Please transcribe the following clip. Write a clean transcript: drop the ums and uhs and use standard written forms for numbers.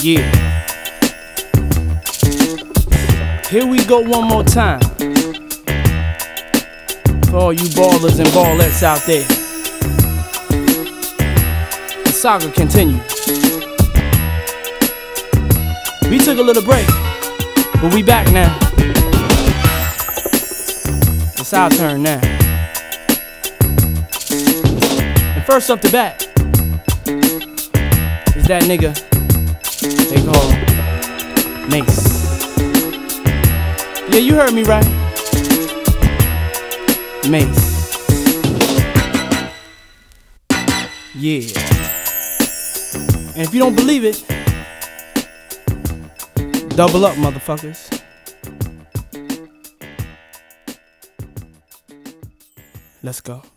Yeah. Here we go one more time. For all you ballers and ballettes out there. The saga continues. We took a little break, but we back now. It's our turn now. And first up the bat is that nigga they call Mace. Yeah, you heard me right. Mace. Yeah. And if you don't believe it, double up, motherfuckers. Let's go.